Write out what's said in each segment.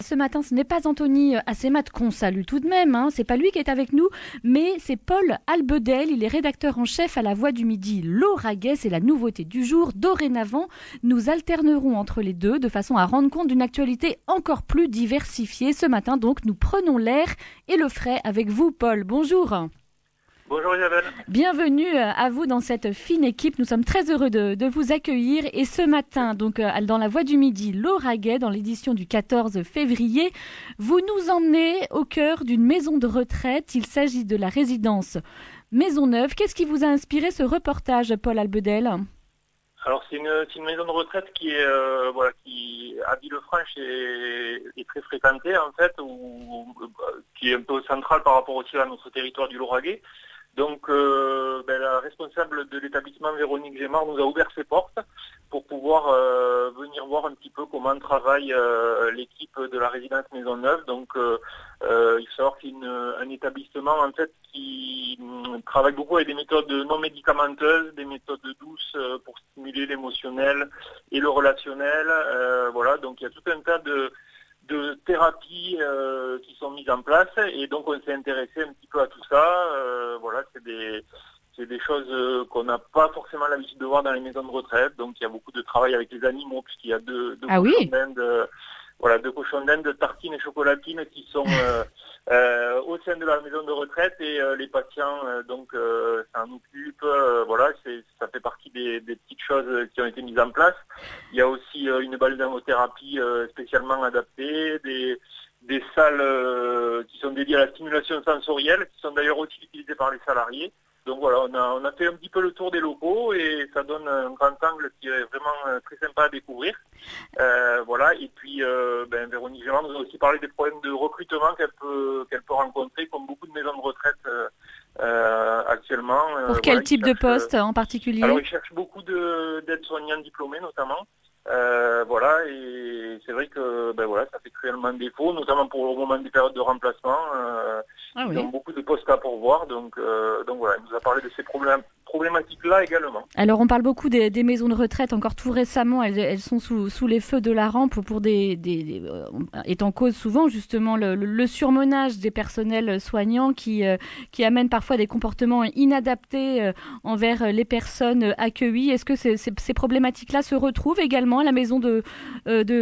ce matin, ce n'est pas Anthony Assemat qu'on salue tout de même, c'est pas lui qui est avec nous, mais c'est Paul Albedel, il est rédacteur en chef à La Voix du Midi Lauragais, c'est la nouveauté du jour. Dorénavant, nous alternerons entre les deux de façon à rendre compte d'une actualité encore plus diversifiée. Ce matin donc, nous prenons l'air et le frais avec vous Paul. Bonjour. Bonjour Isabelle. Bienvenue à vous dans cette fine équipe. Nous sommes très heureux de vous accueillir. Et ce matin, donc dans La Voix du Midi Lauragais, dans l'édition du 14 février, vous nous emmenez au cœur d'une maison de retraite. Il s'agit de la résidence Maisonneuve. Qu'est-ce qui vous a inspiré ce reportage, Paul Albedel ? Alors c'est une maison de retraite qui est qui à Villefranche est très fréquentée en fait, qui est un peu centrale par rapport aussi à notre territoire du Lauragais. Donc la responsable de l'établissement, Véronique Gémard, nous a ouvert ses portes pour pouvoir venir voir un petit peu comment travaille l'équipe de la résidence Maisonneuve. Donc il faut savoir qu'il y a un établissement en fait qui travaille beaucoup avec des méthodes non médicamenteuses, des méthodes douces pour stimuler l'émotionnel et le relationnel. Donc il y a tout un tas de thérapies qui sont mises en place et donc on s'est intéressé un petit peu à tout ça. C'est des choses qu'on n'a pas forcément l'habitude de voir dans les maisons de retraite. Donc il y a beaucoup de travail avec les animaux puisqu'il y a deux cochons d'Inde, deux cochons d'Inde, tartines et chocolatines qui sont au sein de la maison de retraite et les patients ça en occupe. Ça fait partie des petites choses qui ont été mises en place. Il y a aussi une balnéothérapie spécialement adaptée, des salles qui sont dédiées à la stimulation sensorielle, qui sont d'ailleurs aussi utilisées par les salariés. Donc voilà, on a fait un petit peu le tour des locaux et ça donne un grand angle qui est vraiment très sympa à découvrir. Et puis Véronique Gémard nous a aussi parlé des problèmes de recrutement qu'elle peut rencontrer, comme beaucoup de maisons de retraite actuellement. Pour quel type de poste en particulier ? Alors ils cherchent beaucoup d'aides-soignants diplômés notamment. Et c'est vrai que ça fait cruellement défaut, notamment pour le moment des périodes de remplacement. Ils ont beaucoup de postes à pourvoir, donc il nous a parlé de ces problématiques-là également. Alors on parle beaucoup des maisons de retraite, encore tout récemment, elles sont sous les feux de la rampe pour est en cause souvent justement le surmenage des personnels soignants qui amène parfois des comportements inadaptés envers les personnes accueillies. Est-ce que ces problématiques-là se retrouvent également à la maison de Maisonneuve ?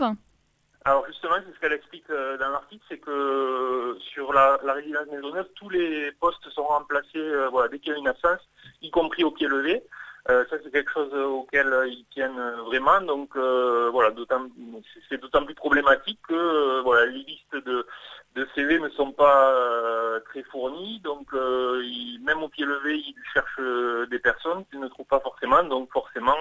Alors justement, c'est ce qu'elle explique dans l'article, c'est que sur la résidence Maisonneuve, tous les postes sont remplacés dès qu'il y a une absence, y compris au pied levé. Ça c'est quelque chose auquel ils tiennent vraiment, donc c'est d'autant plus problématique que les listes de CV ne sont pas très fournies, donc même au pied levé ils cherchent des personnes qu'ils ne trouvent pas forcément, donc forcément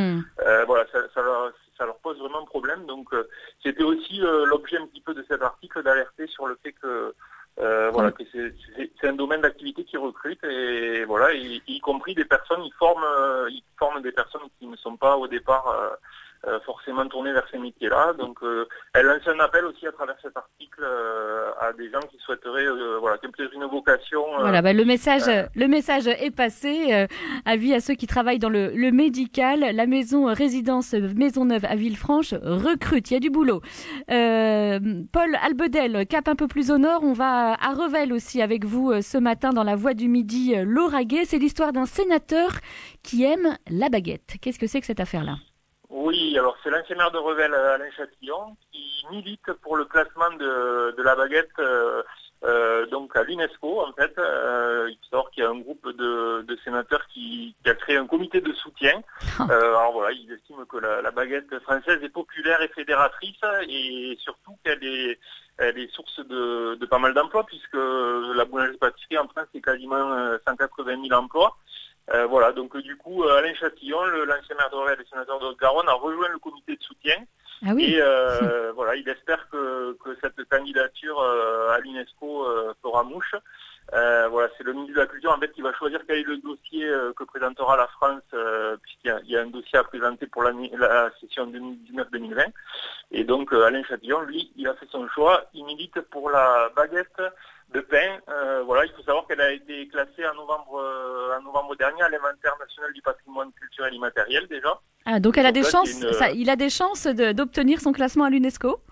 ça leur pose vraiment problème. Donc c'était aussi l'objet un petit peu de cet article, d'alerter sur le fait que que c'est un domaine d'activité qui recrute et y compris des personnes, ils forment des personnes qui ne sont pas au départ forcément tournées vers ces métiers-là. Donc elle lance un appel aussi à travers cet article à des gens qui souhaiteraient qui ont peut-être une vocation. Le message est passé. Avis à ceux qui travaillent dans le médical. La maison résidence Maisonneuve à Villefranche recrute. Il y a du boulot. Paul Albedel, cap un peu plus au nord. On va à Revel aussi avec vous ce matin dans La Voix du Midi Lauragais. C'est l'histoire d'un sénateur qui aime la baguette. Qu'est-ce que c'est que cette affaire-là ? Oui, alors c'est l'ancien maire de Revel, Alain Châtillon, qui milite pour le classement de la baguette à l'UNESCO en fait. Il sort qu'il y a un groupe de sénateurs qui a créé un comité de soutien. Ils estiment que la baguette française est populaire et fédératrice et surtout qu'elle est source de pas mal d'emplois puisque la boulangerie-pâtisserie en France c'est quasiment 180 000 emplois. Du coup, Alain Châtillon, l'ancien maire de Revel et sénateur de Haute-Garonne, a rejoint le comité de soutien. Ah oui. Et il espère que cette candidature à l'UNESCO fera mouche. C'est le ministre de la Culture en fait qui va choisir quel est le dossier que présentera la France, puisqu'il y a un dossier à présenter pour la session 2019-2020. Et donc Alain Châtillon, lui, il a fait son choix. Il milite pour la baguette de pain. Il faut savoir qu'elle a été classée en novembre dernier à l'inventaire national du patrimoine culturel immatériel déjà. Ah, donc elle a des chances. Il a des chances d'obtenir son classement à l'UNESCO.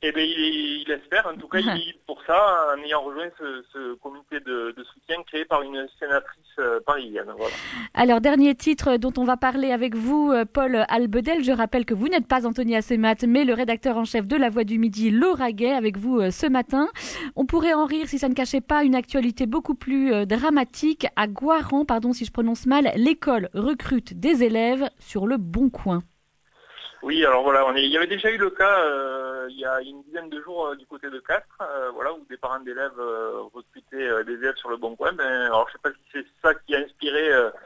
Eh bien, il espère. En tout cas, il milite pour ça, en ayant rejoint ce comité de soutien créé par une sénatrice parisienne. Voilà. Alors, dernier titre dont on va parler avec vous, Paul Albedel. Je rappelle que vous n'êtes pas Anthony Assemat, mais le rédacteur en chef de La Voix du Midi, Laura Gay, avec vous ce matin. On pourrait en rire si ça ne cachait pas une actualité beaucoup plus dramatique. À Guaran, pardon si je prononce mal, l'école recrute des élèves sur le Bon Coin. Oui, alors voilà, il y avait déjà eu le cas il y a une dizaine de jours du côté de Castres, voilà, où des parents d'élèves recrutaient des élèves sur le Bon Coin. Alors je sais pas si c'est ça qui a inspiré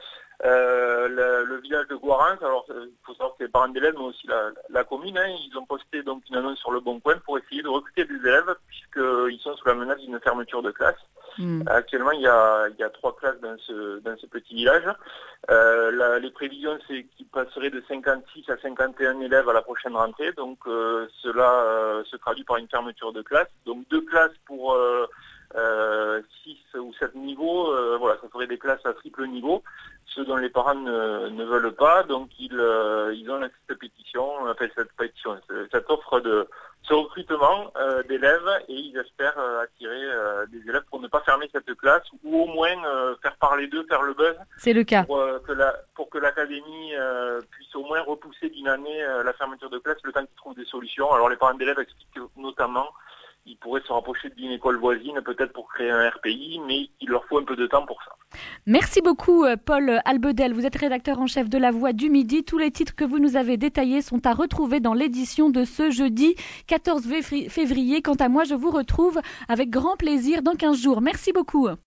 le village de Guarens. Alors il faut savoir que c'est les parents d'élèves, mais aussi la commune. Ils ont posté donc une annonce sur le Bon Coin pour essayer de recruter des élèves, puisqu'ils sont sous la menace d'une fermeture de classe. Actuellement, il y a 3 classes dans ce petit village. Les prévisions, c'est qu'ils passeraient de 56 à 51 élèves à la prochaine rentrée. Donc cela se traduit par une fermeture de classe. Donc 2 classes pour 6 ou 7 niveaux. Voilà, ça ferait des classes à triple niveau, ce dont les parents ne veulent pas. Donc ils ont cette offre de ce recrutement d'élèves, et ils espèrent attirer des élèves pour ne pas fermer cette classe, ou au moins faire parler d'eux, faire le buzz. C'est le cas. Pour que l'académie puisse au moins repousser d'une année la fermeture de classe, le temps qu'ils trouvent des solutions. Alors les parents d'élèves expliquent que, notamment, ils pourraient se rapprocher d'une école voisine, peut-être pour créer un RPI, mais il leur faut un peu de temps pour ça. Merci beaucoup, Paul Albedel. Vous êtes rédacteur en chef de La Voix du Midi. Tous les titres que vous nous avez détaillés sont à retrouver dans l'édition de ce jeudi 14 février. Quant à moi, je vous retrouve avec grand plaisir dans 15 jours. Merci beaucoup.